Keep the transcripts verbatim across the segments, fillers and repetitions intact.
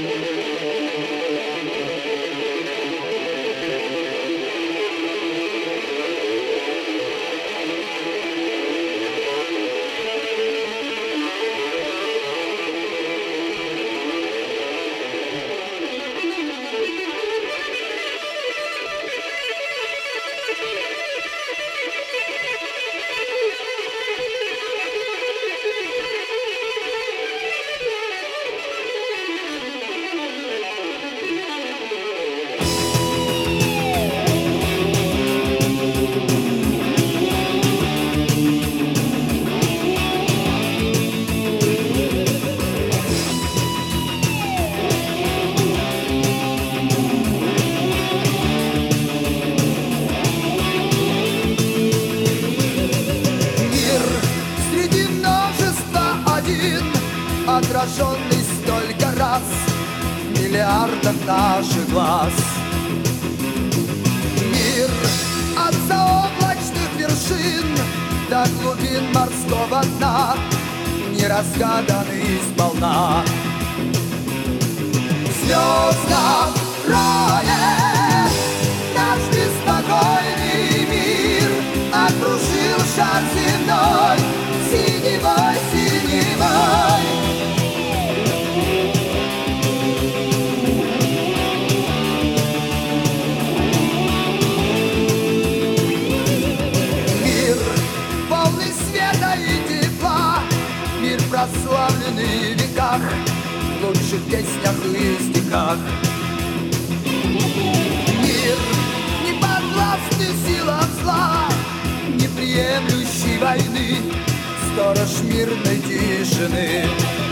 Отраженный столько раз в миллиардах наших глаз. Мир от заоблачных вершин до глубин морского дна не разгаданный сполна. В звездном рае наш беспокойный мир окружил шар земной синевой, синевой. Прославленный в веках, в лучших песнях и стихах. Мир, не подвластный силам зла, не приемлющий войны, сторож мирной тишины.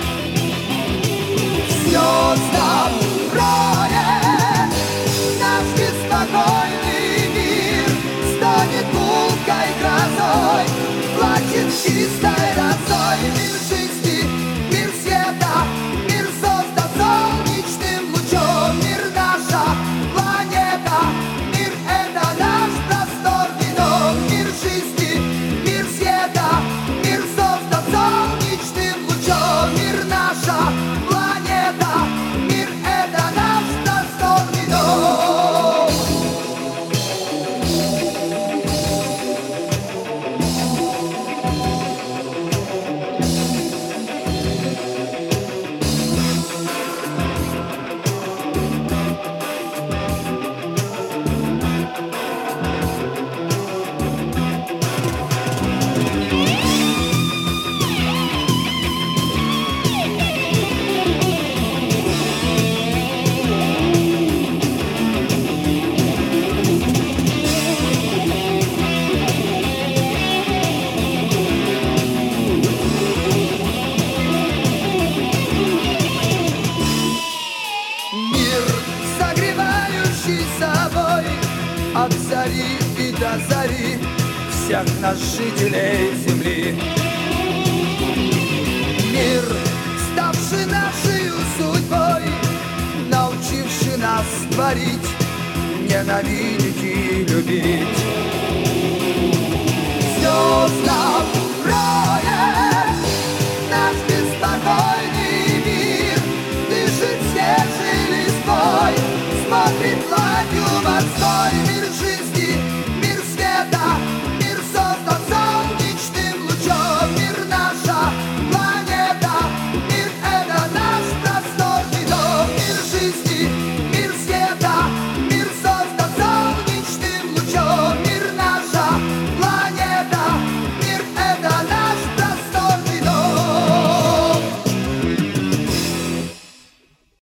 В звездном рае наш беспокойный мир станет гулкой грозой, плачет чистой росой. Мир жизни, мир света, мир создан солнечным лучом. Мир наша планета, мир это наш просторный дом. Мир жизни, мир света, мир создан солнечным лучом. Мир наша планета, мир это наш просторный дом. От зари и до зари всех нас жителей земли. Мир, ставший нашей судьбой, научивший нас творить, ненавидеть и любить. В звездном